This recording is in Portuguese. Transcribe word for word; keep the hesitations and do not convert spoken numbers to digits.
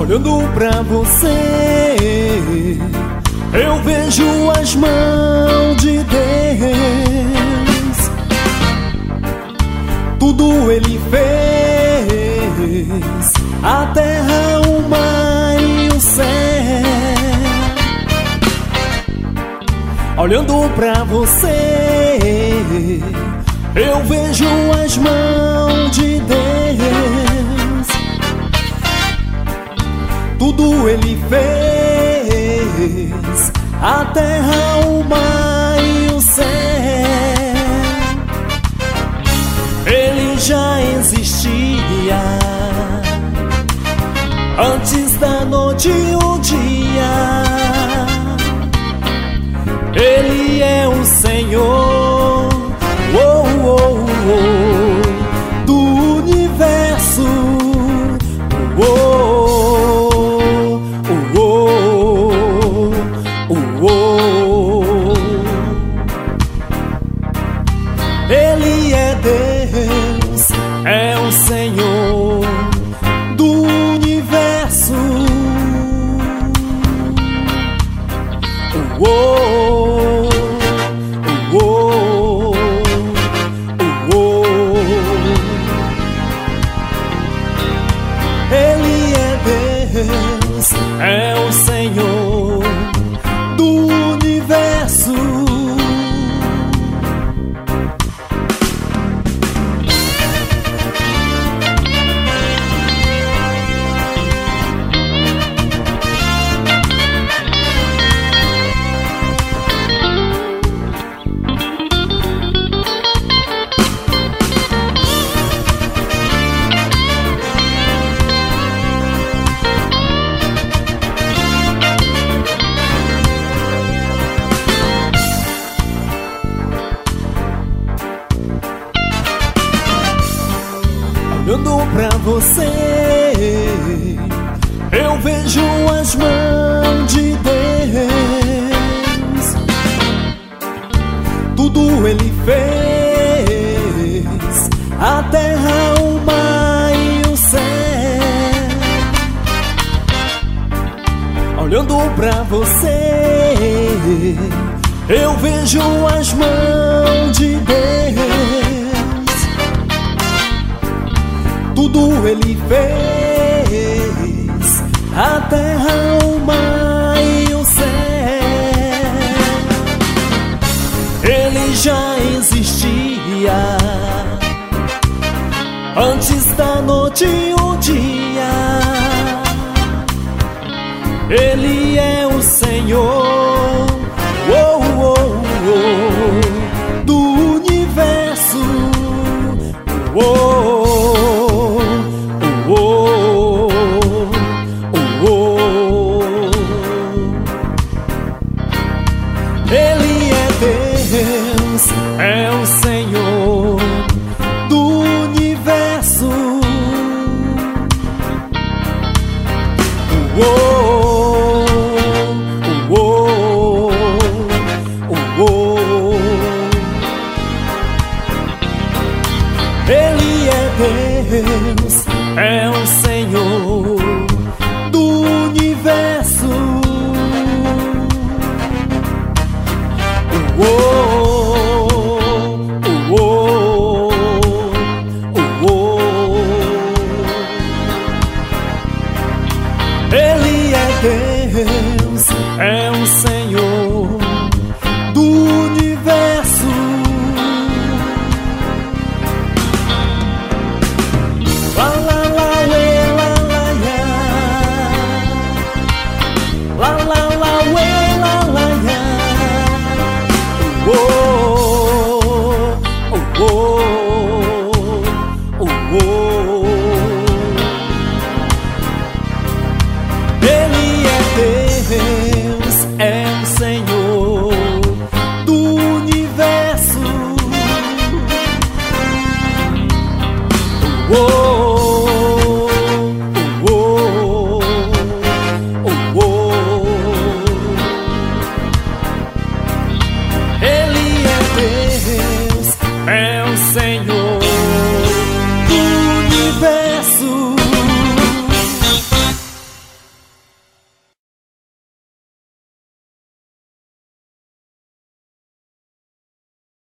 Olhando pra você, eu vejo as mãos de Deus. Tudo Ele fez, a terra, o mar e o céu. Olhando pra você, eu vejo as mãos de Deus. Tudo Ele fez, a terra, o mar e o céu. Ele já existia antes da noite e o dia. Ele é o Senhor, oh, oh, oh, do universo, oh, oh, oh, oh, oh. Ele é Deus, é o Senhor do universo, oh, oh. É o Senhor do universo. Olhando pra você, eu vejo as mãos de Deus. Tudo Ele fez, a terra, o mar e o céu. Olhando pra você, eu vejo as mãos de Deus. Tudo Ele fez, a terra, o mar e o céu. Ele já existia antes da noite e o dia. Ele é o Senhor, oh, oh, oh, do universo, oh. Ele é Deus, é o Senhor do universo, oh, oh, oh, oh. Ele é Deus, é o Senhor do universo. Oh, oh, oh, oh, oh. Ele é Deus, é o Senhor do universo. La la la we, la la ya. La la la we, la la ya. Oh, oh, oh, oh, oh. Ele é Deus, é o Senhor do universo. Oh, oh, oh, oh, oh. Ele é Deus, é o Senhor do universo.